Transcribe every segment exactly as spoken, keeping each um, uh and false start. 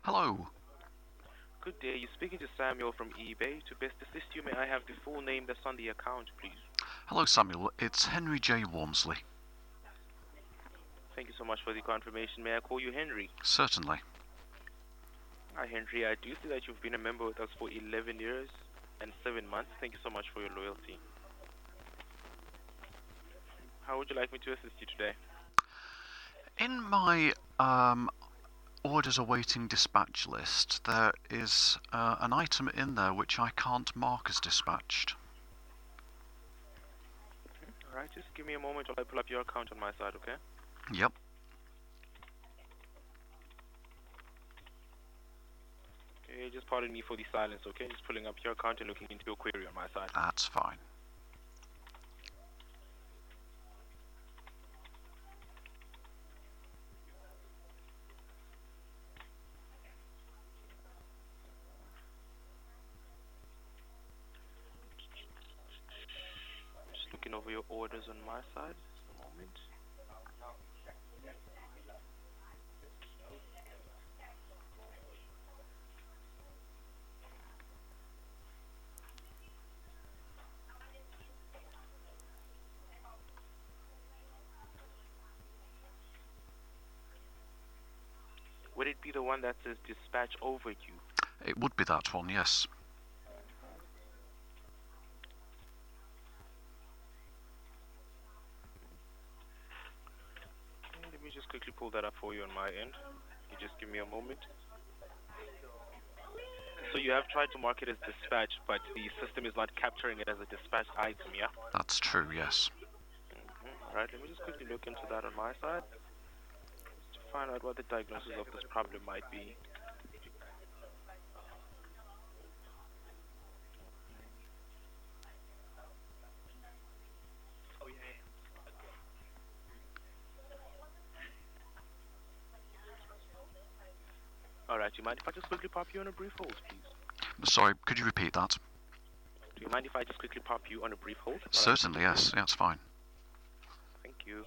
Hello. Good day. You're speaking to Samuel from eBay. To best assist you, may I have the full name that's on the account, please? Hello, Samuel. It's Henry J. Walmsley. Thank you so much for the confirmation. May I call you Henry? Certainly. Hi, Henry. I do see that you've been a member with us for eleven years and seven months. Thank you so much for your loyalty. How would you like me to assist you today? In my um, orders awaiting dispatch list, there is uh, an item in there which I can't mark as dispatched. Alright, just give me a moment while I pull up your account on my side, okay? Yep. Okay, just pardon me for the silence, okay? Just pulling up your account and looking into your query on my side. That's fine. Just looking over your orders on my side. Just a moment. Would it be the one that says dispatch overdue? It would be that one, yes. Okay, let me just quickly pull that up for you on my end. You just give me a moment. So you have tried to mark it as dispatch, but the system is not capturing it as a dispatched item, yeah? That's true, yes. Mm-hmm. Alright, let me just quickly look into that on my side to find out what the diagnosis of this problem might be. Alright, do you mind if I just quickly pop you on a brief hold, please? Sorry, could you repeat that? Do you mind if I just quickly pop you on a brief hold? Certainly, yes. Yeah, that's fine. Thank you.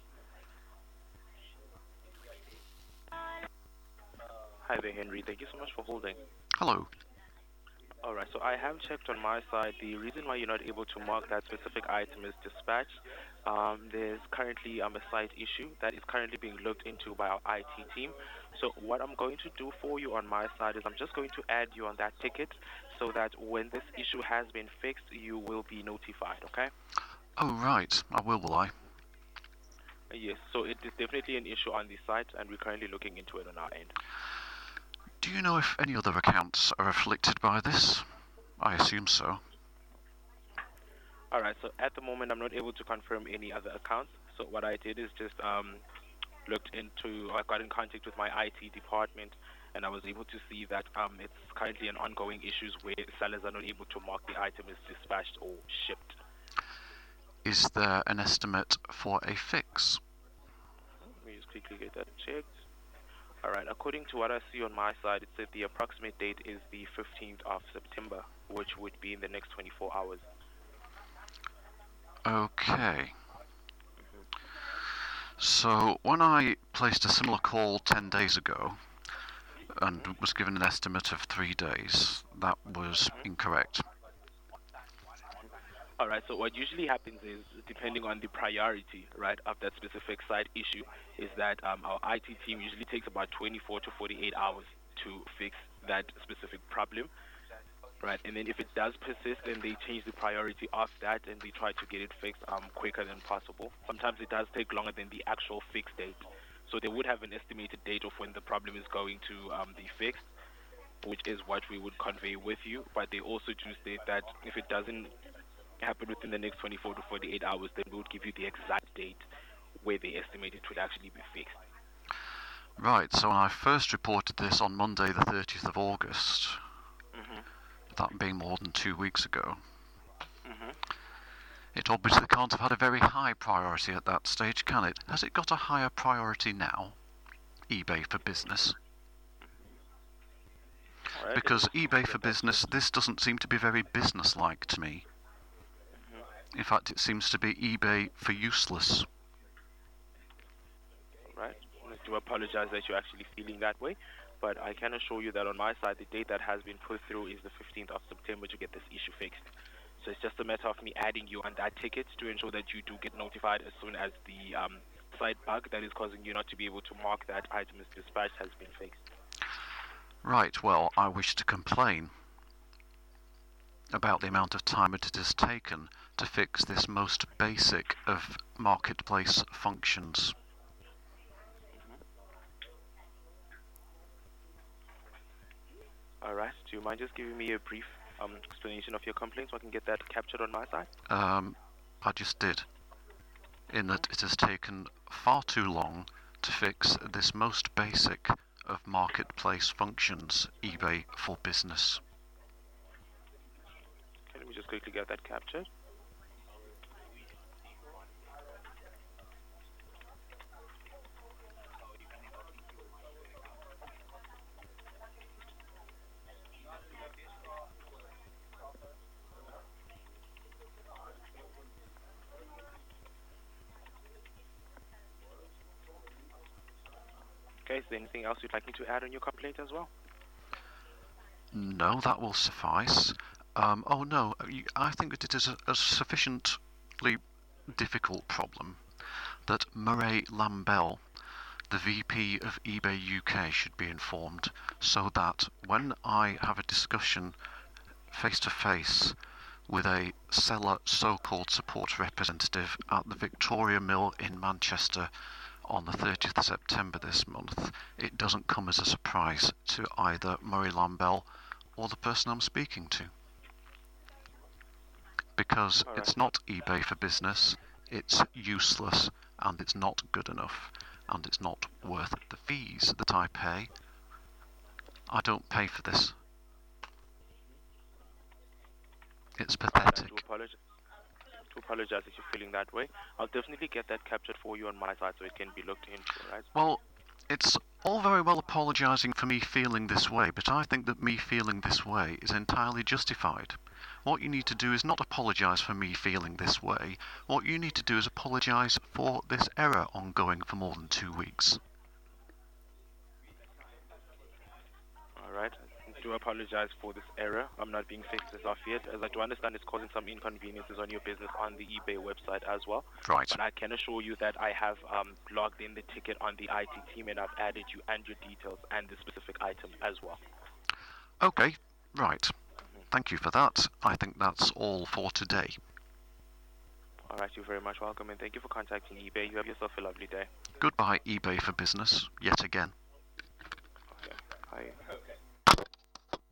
Hi there, Henry. Thank you so much for holding. Hello. Alright, so I have checked on my side. The reason why you're not able to mark that specific item as dispatched, um, there's currently um, a site issue that is currently being looked into by our I T team. So what I'm going to do for you on my side is I'm just going to add you on that ticket so that when this issue has been fixed, you will be notified, okay? Oh, right. I will, will I? Yes, so it is definitely an issue on the site, and we're currently looking into it on our end. Do you know if any other accounts are afflicted by this? I assume so. Alright, so at the moment I'm not able to confirm any other accounts. So what I did is just um, looked into, I got in contact with my I T department, and I was able to see that um, it's currently an ongoing issues where sellers are not able to mark the item as dispatched or shipped. Is there an estimate for a fix? Let me just quickly get that checked. Alright, according to what I see on my side, it said the approximate date is the fifteenth of September, which would be in the next twenty-four hours. Okay. So, when I placed a similar call ten days ago and was given an estimate of three days, that was incorrect. Alright, so what usually happens is, depending on the priority, right, of that specific site issue, is that um, our I T team usually takes about twenty-four to forty-eight hours to fix that specific problem, right? And then if it does persist, then they change the priority of that and they try to get it fixed um, quicker than possible. Sometimes it does take longer than the actual fixed date. So they would have an estimated date of when the problem is going to um, be fixed, which is what we would convey with you. But they also do state that if it doesn't happen within the next twenty-four to forty-eight hours, then we would give you the exact date where they estimate it would actually be fixed. Right, so when I first reported this on Monday the thirtieth of August, Mm-hmm. that being more than two weeks ago, Mm-hmm. it obviously can't have had a very high priority at that stage, can it? Has it got a higher priority now? eBay for Business? Right, Because eBay for Business, this doesn't seem to be very business-like to me. Mm-hmm. In fact, it seems to be eBay for useless. Right. I do apologize that you're actually feeling that way, but I can assure you that on my side, the date that has been put through is the fifteenth of September to get this issue fixed. So it's just a matter of me adding you on that ticket to ensure that you do get notified as soon as the um, site bug that is causing you not to be able to mark that item as dispatched has been fixed. Right, well, I wish to complain about the amount of time it has taken to fix this most basic of marketplace functions. All right. Do you mind just giving me a brief um, explanation of your complaint so I can get that captured on my side? Um, I just did. In that it has taken far too long to fix this most basic of marketplace functions, eBay for Business. Okay, let me just quickly get that captured. Okay, is there anything else you'd like me to add on your complaint as well? No, that will suffice. Um, oh no, I think that it is a, a sufficiently difficult problem that Murray Lambell, the V P of eBay U K, should be informed, so that when I have a discussion face to face with a seller so-called support representative at the Victoria Mill in Manchester on the thirtieth of September this month, it doesn't come as a surprise to either Murray Lambell or the person I'm speaking to. Because All it's right. not eBay for Business, it's useless, and it's not good enough, and it's not worth the fees that I pay. I don't pay for this. It's pathetic. I do apologize. To apologize if you're feeling that way. I'll definitely get that captured for you on my side so it can be looked into, right? Well, it's all very well apologising for me feeling this way, but I think that me feeling this way is entirely justified. What you need to do is not apologise for me feeling this way. What you need to do is apologise for this error ongoing for more than two weeks. Alright, I do apologize for this error. I'm not being fixed as of yet, as I do understand it's causing some inconveniences on your business on the eBay website as well. Right. But I can assure you that I have um, logged in the ticket on the I T team and I've added you and your details and the specific item as well. Okay, right. Thank you for that. I think that's all for today. Alright, you're very much welcome and thank you for contacting eBay. You have yourself a lovely day. Goodbye, eBay for Business, yet again. Okay, bye.